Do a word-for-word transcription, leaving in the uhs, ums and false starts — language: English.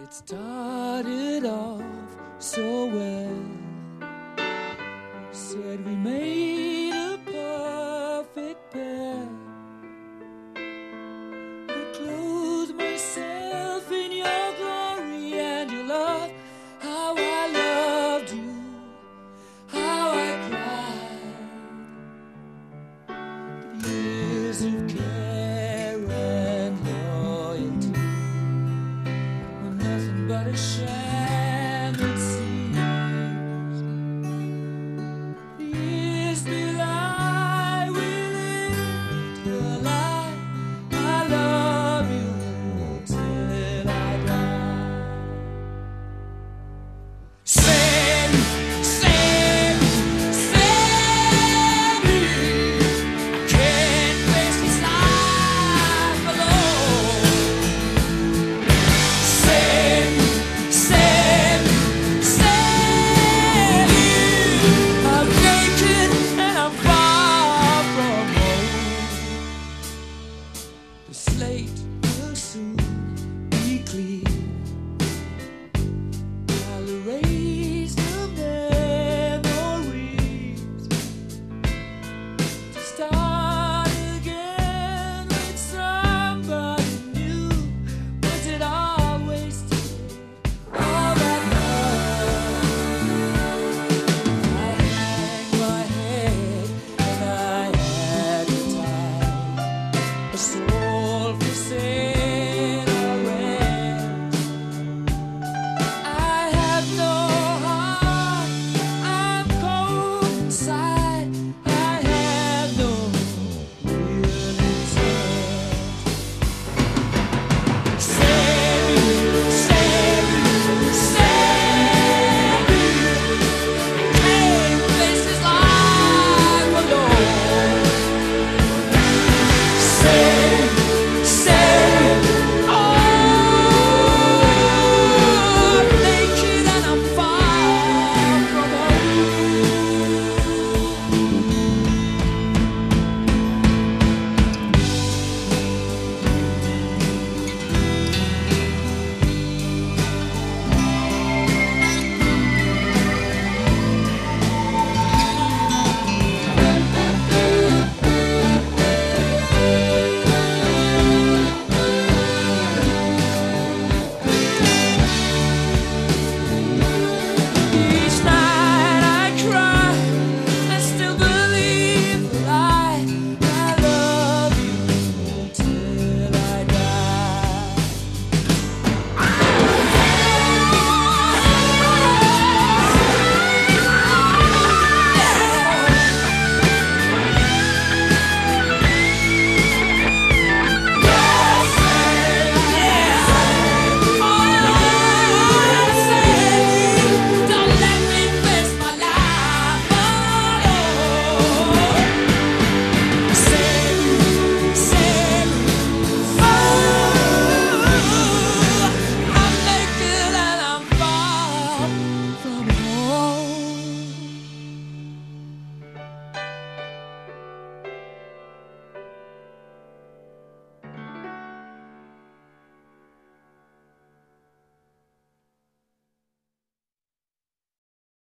It started off so well. Said we made a perfect pair. I clothed myself in your glory and your love. How I loved you, how I cried. The years of care and loyalty were nothing but a sham, it seems. The years belie within the lie. I love you till I die. Save, save, save me. Can't face this life alone. Save, save, save you. I'm naked and I'm far from home. The slate will soon be clear.